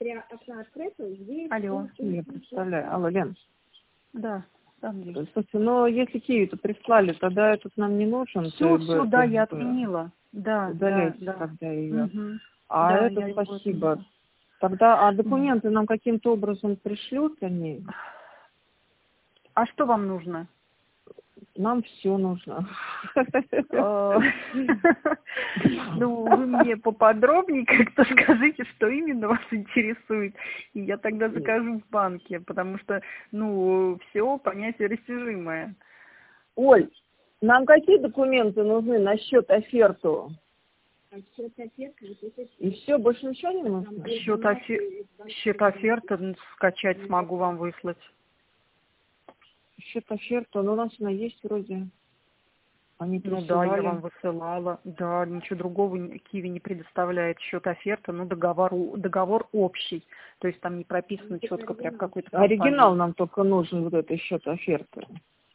Алло. Я представляю. Алло, Лен. Да, Андрей. Слушайте, но если Киви-то прислали, тогда этот нам не нужен. Все, да, я отменила. Да, удаляйте да. тогда ее. Угу. А Да, это я его спасибо. отменила. Тогда, документы нам каким-то образом пришлют они? А что вам нужно? Нам все нужно. Ну, вы мне поподробнее как-то скажите, что именно вас интересует, и я тогда закажу в банке, потому что, ну, все понятие растяжимое. Оль, нам какие документы нужны на счет оферту? И все, больше ничего не нужно? Счет оферты скачать смогу вам выслать. Счет оферту, но у нас она есть вроде. Они Ну присылали. да, я вам высылала. Да, ничего другого Киви не предоставляет. Счет оферты, ну договор общий. То есть там не прописано четко прям какой-то компании. Оригинал нам только нужен, вот это счет оферты.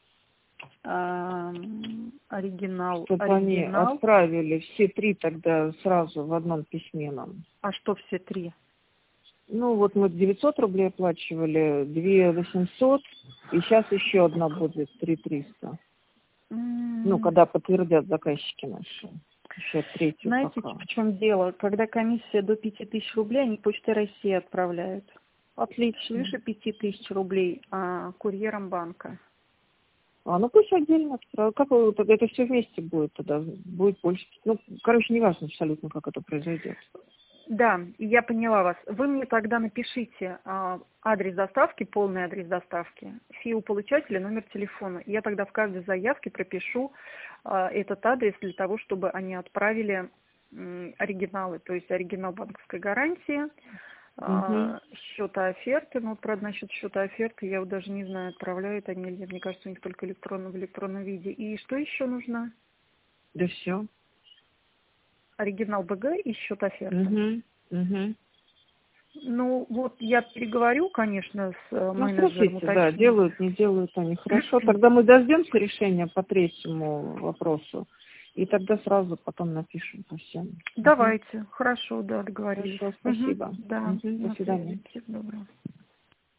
Оригинал. Чтобы они отправили все три тогда сразу в одном письме нам. А что все три? Ну вот мы 900 рублей оплачивали, 2800, и сейчас еще одна будет 3300. Ну, когда подтвердят заказчики наши. Еще третью. Знаете, пока. в чем дело? Когда комиссия до 5000 рублей, они Почтой России отправляют. Отлично. Свыше 5000 рублей курьером банка. Ну пусть отдельно отправят. Как тогда это все вместе будет тогда? Будет больше. Ну, короче, не важно абсолютно, как это произойдет. Да, я поняла вас. Вы мне тогда напишите адрес доставки, полный адрес доставки, ФИО получателя, номер телефона. Я тогда в каждой заявке пропишу этот адрес для того, чтобы они отправили оригиналы, то есть оригинал банковской гарантии, счета оферты. Ну, вот, правда, насчет счета оферты я вот даже не знаю, отправляют они или нет. Мне кажется, у них только в электронном виде. И что еще нужно? Да все. Оригинал БГ и счет оферты. Ну, вот я переговорю, конечно, с менеджером. Спросите, да, делают, не делают они. Хорошо, тогда мы дождемся решения по третьему вопросу. И тогда сразу потом напишем по всем. Давайте. Хорошо, да, договорились. Хорошо, спасибо. Да, До свидания. Всего доброго.